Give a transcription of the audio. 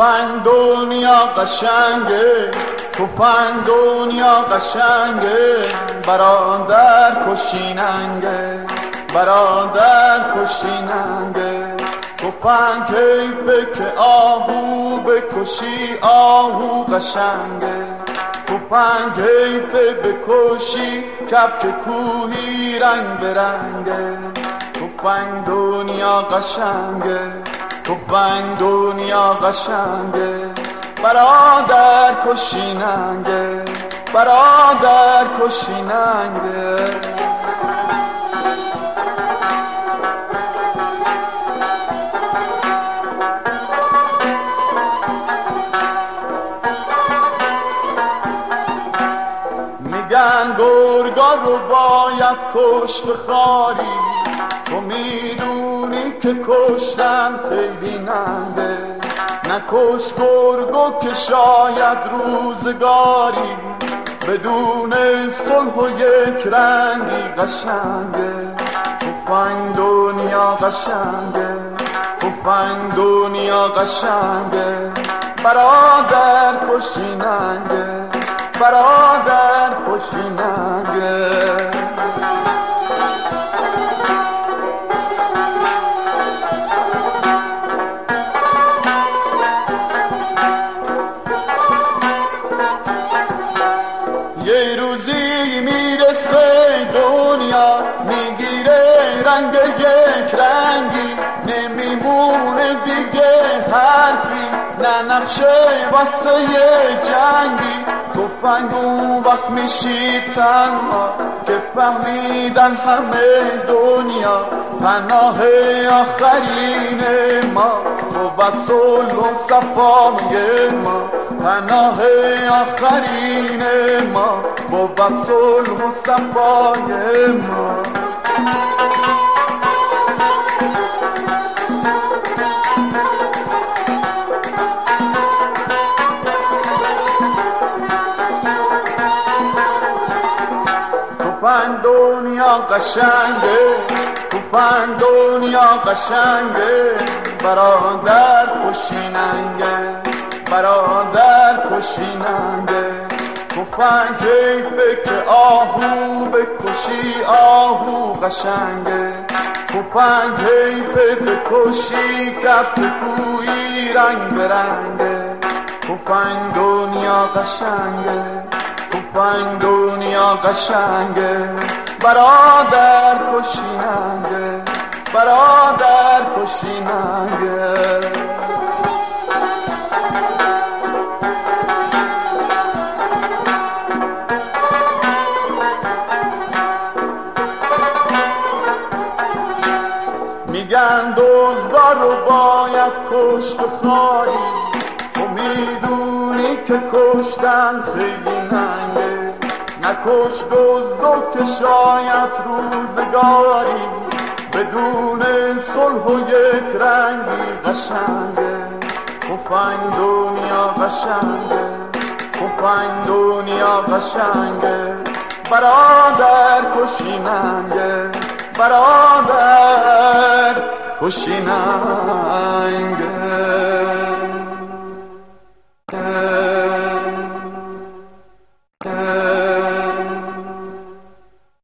توفنگ دنیا قشنگه، توفنگ دنیا قشنگه، برادر کشیننگه، برادر کشیننگه. توفنگ کیفه که آهو بکشی، آهو قشنگه. توفنگ کیفه بکشی، کبک کوهی رنگ برنگه. توفنگ دنیا قشنگه، توفنگ دنیا قشنگه، برادر کشیننگه، برادر کشیننگه. میگن گرگا رو باید کشت خاری، تو میدونی که کشتن خیلی ننگه. نکش گرگو که شاید روزگاری، بدون صلح و یک رنگی قشنگه. توفنگ دنیا قشنگه، توفنگ دنیا قشنگه، برادر کشیننگه، برادر کشیننگه. یه روزی میرسه دنیا میگیره رنگ یک رنگی، نمیمونه دیگه حرفی نه نقشه واسه یه جنگی. توفنگ اون وقت میشی تنها که فهمیدن همه دنیا پناه آخرین ما بود صلح و صفای ما، پناه آخرین ما بود صلح و صفای ما. توفنگ دنیا قشنگه، توفنگ دنیا قشنگه، برادر کشیننگه، برادر کشیننگه. توفنگ کیفه که آهو بکشی، آهو قشنگه. توفنگ کیفه بکشی، کبک کوهی رنگ برنگه. توفنگ دنیا قشنگه، توفنگ دنیا قشنگه، برادر کشیننگه، برادر کشیننگه. میگن دزدا رو باید کشت خاری، تو میدونی که کشتن خیلی ننگه. نکش دزدو که شاید روزگاری، بدون صلح و یک رنگی قشنگه. توفنگ دنیا قشنگه، توفنگ دنیا قشنگه، برادر کشیننگه، برادر کشیننگه.